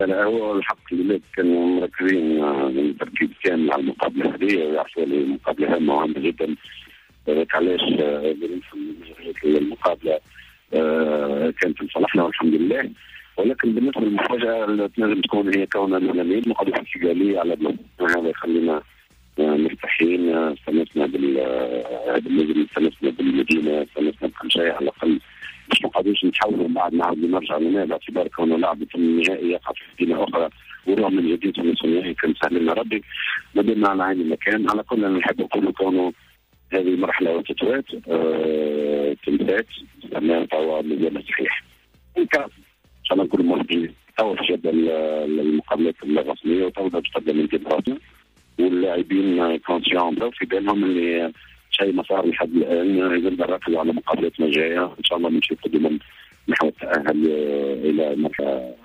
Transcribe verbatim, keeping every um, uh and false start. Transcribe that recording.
لا هو الحق لله كانوا مركزين تركيز كامل على المقابله هذه، ويعرفوا ان المقابله هامه وهامه جدا. علاش المقابله كانت لصالحنا والحمد لله. ولكن بالنسبه للمفاجاه تنجم تكون هي كوننا اليمين مقابله الكيغالي على بلاد، هذا يخلينا مرتاحين. استانسنا بالنجم، استانسنا بالمدينه، استانسنا بكل شيء على الاقل باش ما نقعدوش نتحولوا من بعد نعاودوا نرجع لنا، باعتبار كونه لعبه النهائي يقع في مدينه اخرى ونوع من جديد في النصف النهائي كان سهل لنا ربي. ما دمنا على عين المكان. على كل نحب نقول كونه هذه مرحله وتتوات أه تنتهي استعمال توا مازال صحيح. ان شاء الله نكونوا موفقين توا في جدول المقابلات الرسميه، وتوا باش تبدا الانتظارات واللاعبين كونسيون في بالهم اللي شيء ما صار لحد الان. لازم نركزوا على مقابلاتنا الجايه ان شاء الله نمشي قدما نحو التاهل الى المرحله